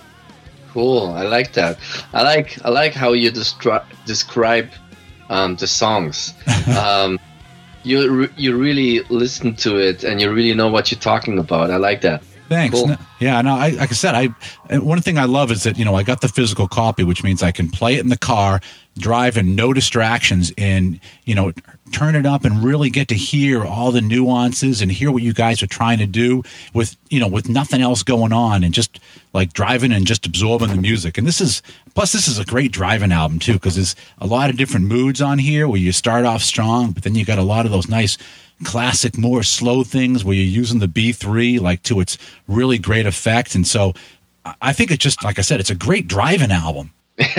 Cool. I like that. I like I like how you destri- describe um, the songs. Um, You re- you really listen to it and you really know what you're talking about. I like that. Thanks. Cool. No, yeah, no, I, like I said, I and one thing I love is that, you know, I got the physical copy, which means I can play it in the car, drive and no distractions, and, you know, turn it up and really get to hear all the nuances and hear what you guys are trying to do with, you know, with nothing else going on, and just like driving and just absorbing the music. And this is, plus this is a great driving album too, because there's a lot of different moods on here where you start off strong, but then you got a lot of those nice classic, more slow things where you're using the B three like to its really great effect. And so I think it just, like I said, it's a great driving album.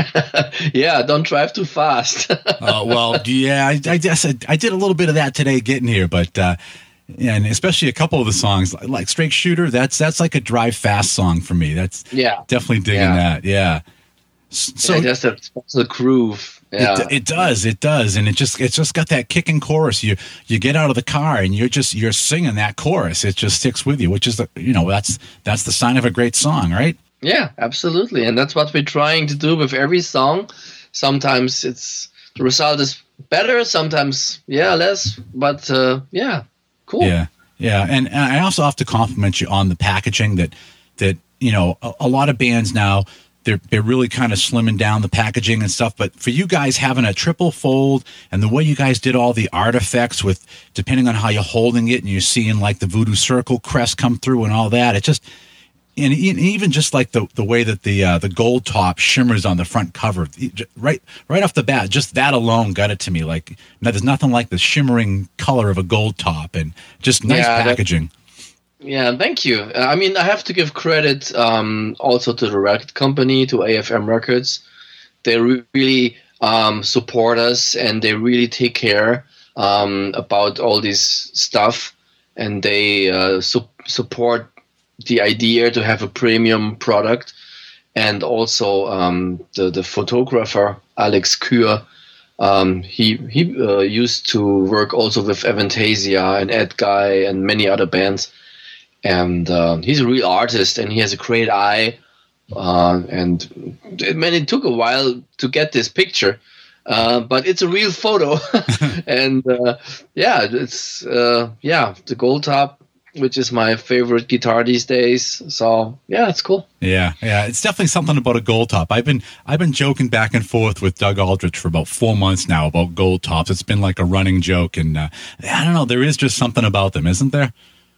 Yeah, don't drive too fast. Oh, well, yeah, I, I guess I, I did a little bit of that today getting here, but uh, and especially a couple of the songs like Straight Shooter, that's that's like a drive fast song for me. That's Yeah. definitely digging Yeah. that. Yeah. S- So Yeah, just a special groove. Yeah. It, it does, it does, and it just it's just got that kicking chorus. You you get out of the car and you're just you're singing that chorus. It just sticks with you, which is the you know that's that's the sign of a great song, right? Yeah, absolutely. And that's what we're trying to do with every song. Sometimes it's the result is better, sometimes yeah, less, but uh, yeah, cool. Yeah, yeah, and, and I also have to compliment you on the packaging. That that you know a, a lot of bands now they're they're really kind of slimming down the packaging and stuff. But for you guys having a triple fold and the way you guys did all the artifacts with depending on how you're holding it, and you're seeing like the Voodoo Circle crest come through and all that, it just and even just like the the way that the uh, the gold top shimmers on the front cover, right right off the bat, just that alone got it to me. Like, now there's nothing like the shimmering color of a gold top, and just nice Yeah, that- packaging. Yeah, thank you. Uh, I mean, I have to give credit um, also to the record company, to A F M Records. They re- really um, support us, and they really take care um, about all this stuff, and they uh, su- support the idea to have a premium product. And also um, the the photographer Alex Kür, um, he he uh, used to work also with Avantasia and Ed Guy and many other bands. And uh, he's a real artist, and he has a great eye. Uh, and it, man, it took a while to get this picture, uh, but it's a real photo. And uh, yeah, it's uh, yeah, the gold top which is my favorite guitar these days. So yeah, it's cool. Yeah, yeah, it's definitely something about a gold top. I've been I've been joking back and forth with Doug Aldrich for about four months now about gold tops. It's been like a running joke, and uh, I don't know. There is just something about them, isn't there?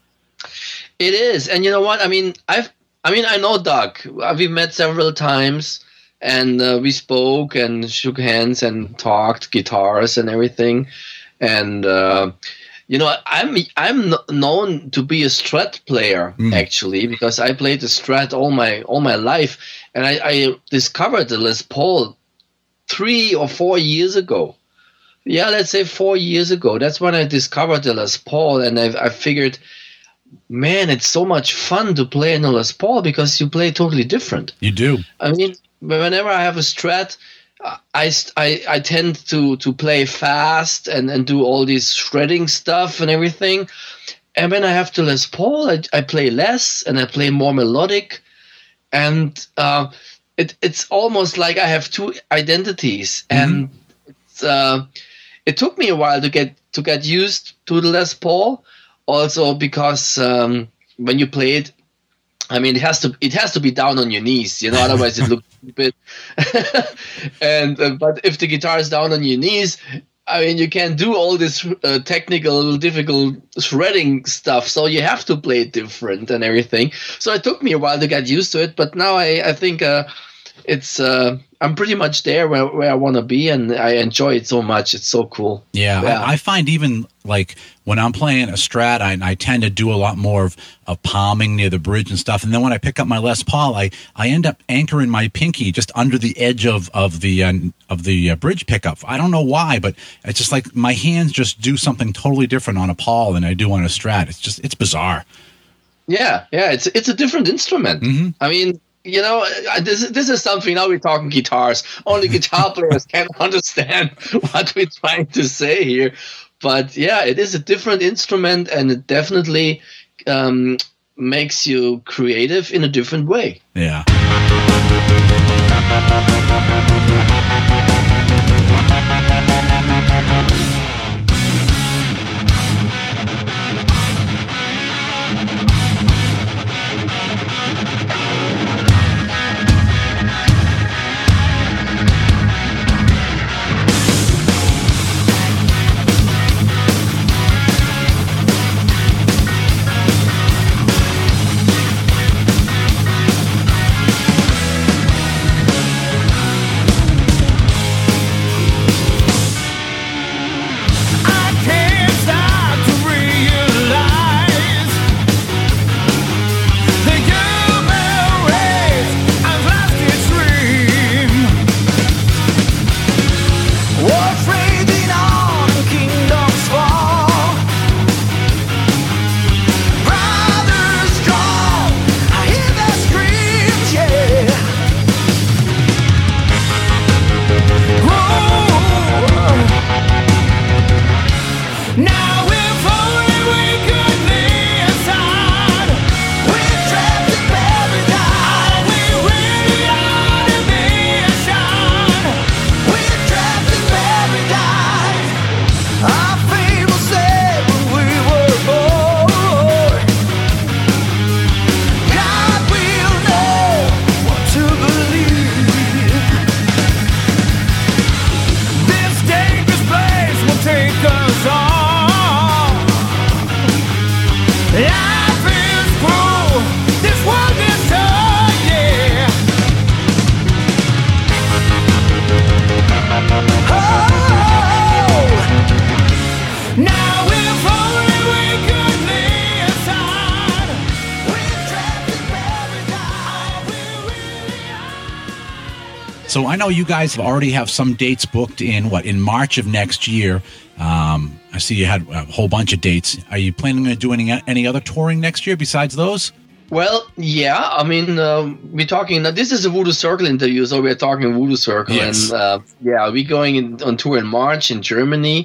It is, and you know what? I mean, I've I mean, I know Doug. We've met several times, and uh, we spoke and shook hands and talked guitars and everything, and. Uh, You know, I'm I'm known to be a Strat player mm. actually, because I played the Strat all my all my life, and I, I discovered the Les Paul three or four years ago. Yeah, let's say four years ago. That's when I discovered the Les Paul, and I, I figured, man, it's so much fun to play in a Les Paul because you play totally different. You do. I mean, whenever I have a Strat, I, I, I tend to, to play fast and, and do all this shredding stuff and everything. And when I have the Les Paul, I, I play less and I play more melodic. And uh, it, it's almost like I have two identities. Mm-hmm. And it's, uh, it took me a while to get to get used to the Les Paul. Also because um, when you play it, I mean, it has to it has to be down on your knees, you know. Otherwise, it looks stupid. and uh, but if the guitar is down on your knees, I mean, you can't do all this uh, technical, difficult shredding stuff. So you have to play it different and everything. So it took me a while to get used to it, but now I I think uh, it's uh, I'm pretty much there where, where I want to be, and I enjoy it so much. It's so cool. Yeah, yeah. I, I find even like when I'm playing a Strat, I, I tend to do a lot more of, of palming near the bridge and stuff. And then when I pick up my Les Paul, I, I end up anchoring my pinky just under the edge of of the uh, of the uh, bridge pickup. I don't know why, but it's just like my hands just do something totally different on a Paul than I do on a Strat. It's just it's bizarre. Yeah, yeah, it's it's a different instrument. Mm-hmm. I mean. You know, this this is something. Now we're talking guitars. Only guitar players can understand what we're trying to say here. But yeah, it is a different instrument, and it definitely um, makes you creative in a different way. Yeah. So I know you guys already have some dates booked in, what, in March of next year. Um, I see you had a whole bunch of dates. Are you planning on doing any other touring next year besides those? Well, yeah. I mean, uh, we're talking, this is a Voodoo Circle interview, so we're talking Voodoo Circle. Yes. And uh, yeah, we're going in, on tour in March in Germany.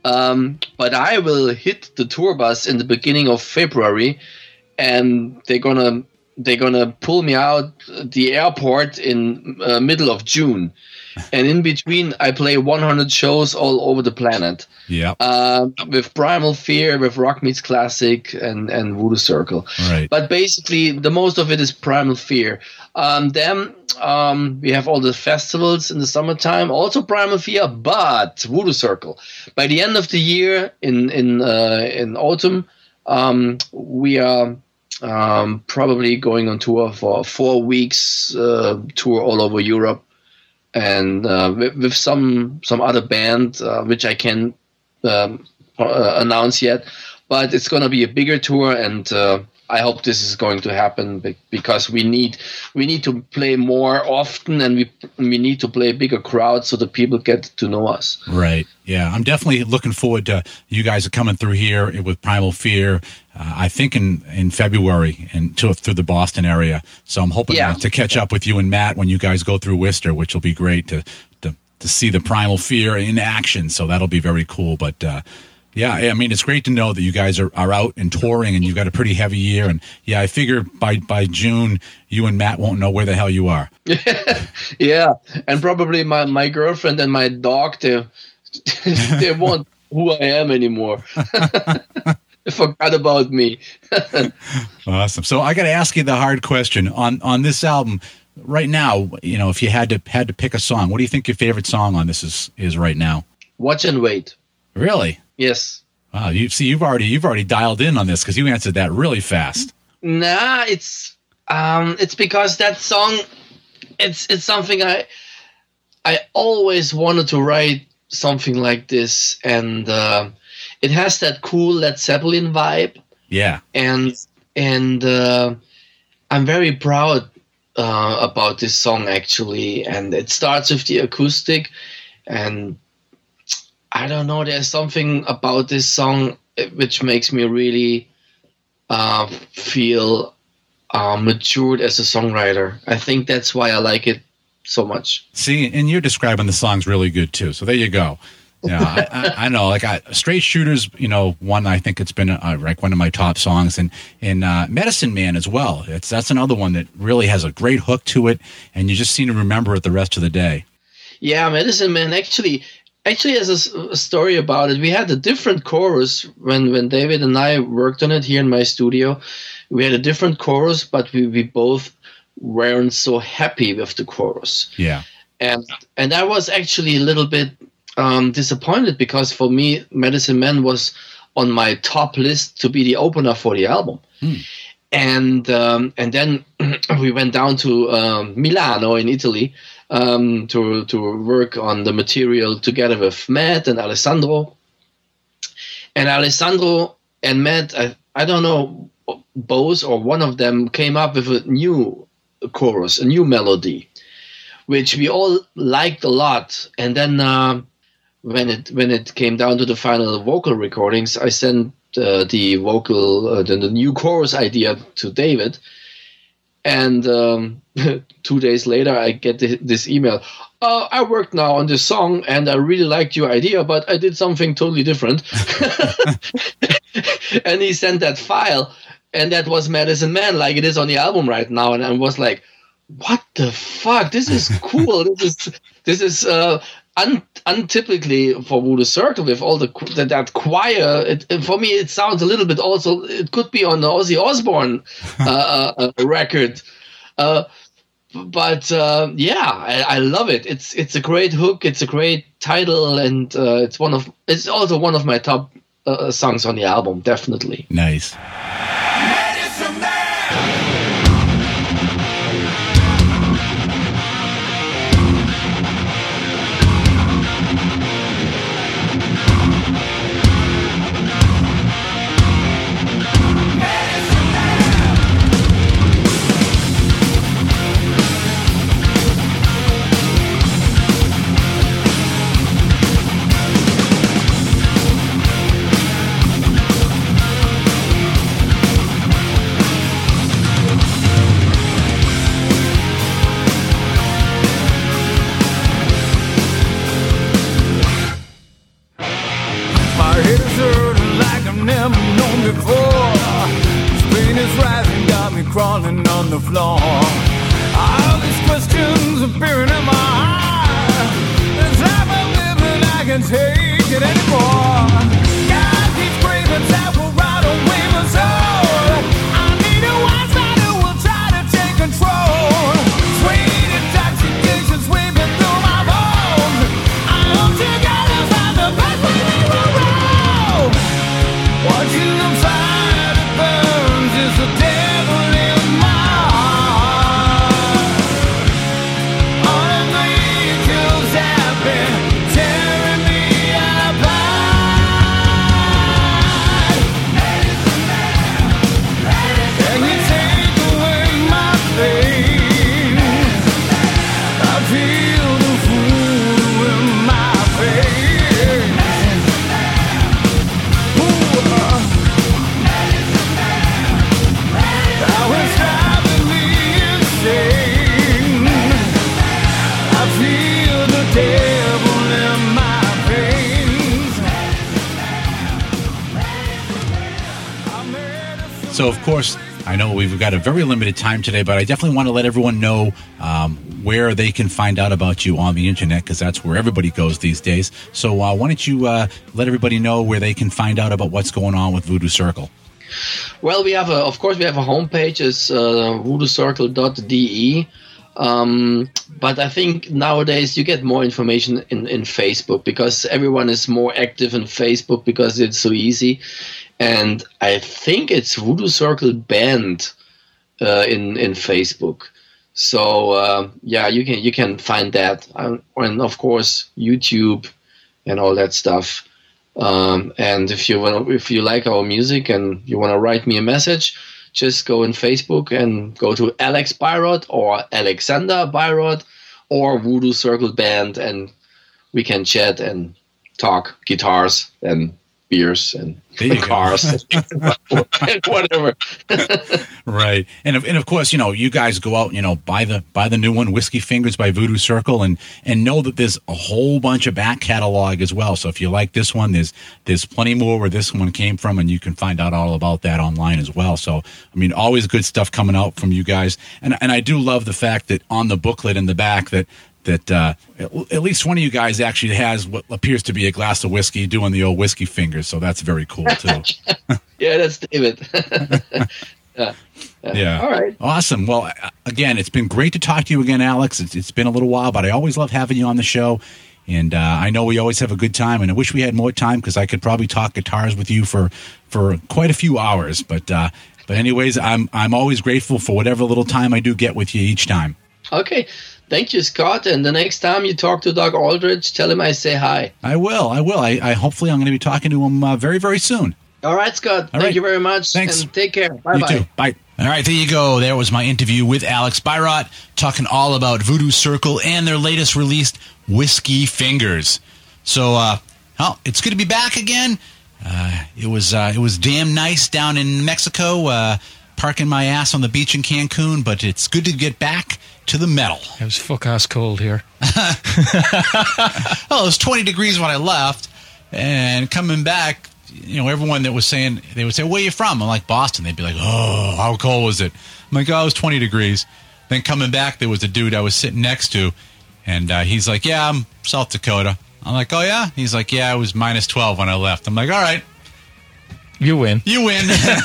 Um, but I will hit the tour bus in the beginning of February, and they're going to they're gonna pull me out the airport in uh, middle of June, and in between I play one hundred shows all over the planet. Yeah. Uh, with Primal Fear, with Rock Meets Classic, and and Voodoo Circle. Right. But basically, the most of it is Primal Fear. Um, then um, we have all the festivals in the summertime, also Primal Fear, but Voodoo Circle. By the end of the year, in in uh, in autumn, um, we are um, probably going on tour for four weeks, uh, tour all over Europe, and uh, with, with some some other band uh, which I can um, uh, announce yet, but it's going to be a bigger tour, and uh, I hope this is going to happen be- because we need we need to play more often, and we we need to play bigger crowds so the people get to know us. Right. Yeah, I'm definitely looking forward to you guys are coming through here with Primal Fear. Uh, I think in, in February and to, through the Boston area. So I'm hoping Yeah. to, to catch up with you and Matt when you guys go through Worcester, which will be great to to, to see the Primal Fear in action. So that'll be very cool. But uh, yeah, I mean, it's great to know that you guys are, are out and touring, and you've got a pretty heavy year. And yeah, I figure by by June, you and Matt won't know where the hell you are. Yeah, and probably my, my girlfriend and my dog, they, they won't who I am anymore. They forgot about me. Awesome. So I got to ask you the hard question on on this album right now. You know, if you had to had to pick a song, what do you think your favorite song on this is is right now? Watch and Wait. Really? Yes. Wow. You see, you've already you've already dialed in on this because you answered that really fast. Nah, it's um, it's because that song, it's it's something I I always wanted to write something like this, and uh, it has that cool Led Zeppelin vibe, Yeah. and and uh, I'm very proud uh, about this song actually, and it starts with the acoustic, and I don't know, there's something about this song which makes me really uh, feel uh, matured as a songwriter. I think that's why I like it so much. See, and you're describing the songs really good too. So there you go. Yeah, I, I, I know. Like I, Straight Shooters, you know, one I think it's been uh, like one of my top songs, and and uh, Medicine Man as well. It's that's another one that really has a great hook to it, and you just seem to remember it the rest of the day. Yeah, Medicine Man actually actually has a, s- a story about it. We had a different chorus when, when David and I worked on it here in my studio. We had a different chorus, but we, we both weren't so happy with the chorus. Yeah. And and I was actually a little bit um, disappointed because for me, Medicine Man was on my top list to be the opener for the album. And um, and then we went down to um, Milano in Italy um, to to work on the material together with Matt and Alessandro. And Alessandro and Matt, I, I don't know, both or one of them came up with a new chorus, a new melody, which we all liked a lot. And then uh, when it when it came down to the final vocal recordings, I sent uh, the vocal, uh, the, the new chorus idea to David. And um, two days later, I get th- this email. Uh, I worked now on this song, and I really liked your idea, but I did something totally different. And he sent that file, and that was Medicine Man, like it is on the album right now. And I was like, "What the fuck? This is cool. this is this is uh, un- untypically for Voodoo Circle with all the that, that choir. It, it- for me, it sounds a little bit also. It could be on the Ozzy Osbourne uh, uh, record." Uh, but uh, yeah, I, I love it. It's it's a great hook. It's a great title, and uh, it's one of it's also one of my top uh, songs on the album. Definitely. Nice. Medicine Man! questions appearing in my heart. This life I'm living, I can't take it anymore. God keeps craving that will ride away my soul. I need a wise man who will try to take control. Sweet intoxication sweeping through my bones. I hope together find the best way we will roll. Watching the fire that burns is the devil in my heart. All of the angels have been tearing me apart. Can you take away my pain? I feel the fool in my face. Ooh, uh, how it's driving me insane. I feel the devil in my veins. I'm ready for So, of course, I know we've got a very limited time today, but I definitely want to let everyone know um, where they can find out about you on the internet, because that's where everybody goes these days. So uh, why don't you uh, let everybody know where they can find out about what's going on with Voodoo Circle? Well, we have a, of course, we have a homepage. It's uh, voodoo circle dot d e. Um, but I think nowadays you get more information in, in Facebook, because everyone is more active in Facebook because it's so easy. And I think it's Voodoo Circle Band uh, in in Facebook. So uh, yeah, you can you can find that, um, and of course YouTube and all that stuff. Um, and if you want, if you like our music and you want to write me a message, just go in Facebook and go to Alex Byrod or Alexander Byrod or Voodoo Circle Band, and we can chat and talk guitars and beers and There you go. cars and whatever. Right. And of, and of course, you know, you guys go out, you know, buy the buy the new one, Whiskey Fingers by Voodoo Circle, and and know that there's a whole bunch of back catalog as well. So if you like this one, there's there's plenty more where this one came from, and you can find out all about that online as well. So I mean, always good stuff coming out from you guys. And and I do love the fact that on the booklet in the back that that uh, at, at least one of you guys actually has what appears to be a glass of whiskey doing the old whiskey fingers. So that's very cool too. Yeah, that's David. yeah. Yeah. All right. Awesome. Well, uh, again, it's been great to talk to you again, Alex. It's, it's been a little while, but I always love having you on the show. And uh, I know we always have a good time, and I wish we had more time because I could probably talk guitars with you for, for quite a few hours. But uh, but anyways, I'm I'm always grateful for whatever little time I do get with you each time. Okay. Thank you, Scott. And the next time you talk to Doug Aldrich, tell him I say hi. I will. I will. I, I hopefully I'm going to be talking to him uh, very very soon. All right, Scott. All Thank right. you very much. Thanks. And take care. You Bye-bye. too. Bye. All right, there you go. There was my interview with Alex Byrod, talking all about Voodoo Circle and their latest released, Whiskey Fingers. So, uh, oh, it's good to be back again. Uh, it was uh, it was damn nice down in Mexico, uh, parking my ass on the beach in Cancun, but it's good to get back to the metal. It was fuck ass cold here. Well, it was twenty degrees when I left, and coming back, you know, everyone that was saying, they would say, where are you from? I'm like, Boston. They'd be like, oh, how cold was it? I'm like, oh, it was twenty degrees. Then coming back, there was a dude I was sitting next to, and uh, he's like, yeah, I'm South Dakota. I'm like, oh, yeah? He's like, yeah, it was minus twelve when I left. I'm like, all right, You win. you win.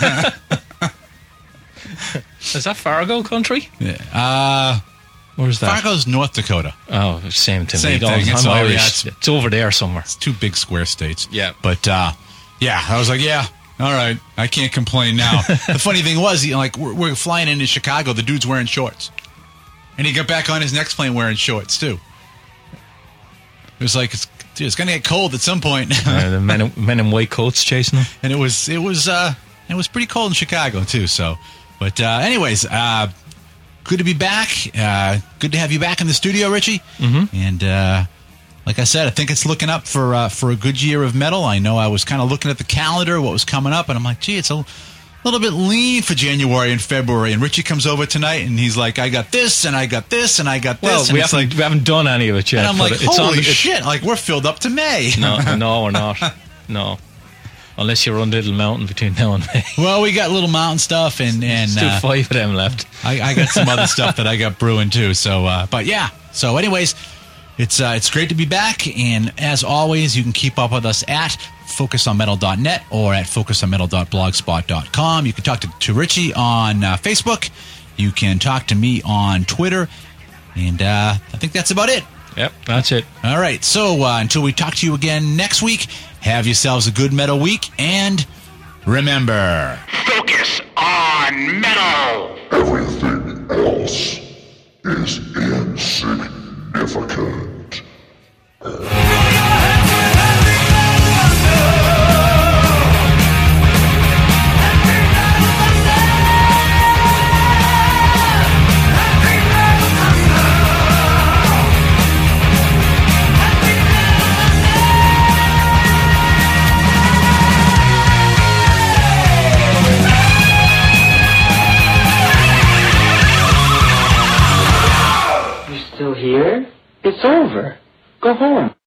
Is that Fargo country? uh, Where's that? Fargo's North Dakota. Oh, same to Same me. thing. I'm It's all- Irish. yeah, it's- it's over there somewhere. It's two big square states. Yeah. But, uh, yeah, I was like, yeah, all right. I can't complain now. The funny thing was, you know, like, we're, we're flying into Chicago. The dude's wearing shorts. And he got back on his next plane wearing shorts, too. It was like, it's, dude, it's going to get cold at some point. Uh, the men in, men in white coats chasing them. And it was, it was, uh, it was pretty cold in Chicago, too, so. But, uh, anyways, uh, good to be back. Uh, good to have you back in the studio, Richie. Mm-hmm. And, uh, like I said, I think it's looking up for uh, for a good year of metal. I know I was kind of looking at the calendar, what was coming up, and I'm like, gee, it's a little bit lean for January and February. And Richie comes over tonight, and he's like, I got this, and I got this, and I got this. Well, and we it's haven't, like, we haven't done any of it yet. and I'm but like, it's holy on the, shit, like we're filled up to May. No, no, we're not. No. unless you run Little Mountain between now and May. Well, we got Little Mountain stuff, and and Still uh, five of them left. I, I got some other stuff that I got brewing too. So, uh, but yeah. So, anyways, it's uh, it's great to be back, and as always, you can keep up with us at focus on metal dot net or at focus on metal dot blogspot dot com. You can talk to, to Richie on uh, Facebook. You can talk to me on Twitter, and uh, I think that's about it. Yep, that's it. All right. So uh, until we talk to you again next week, have yourselves a good metal week, and remember, Focus on metal. Everything else is insignificant. Still here? It's over. Go home.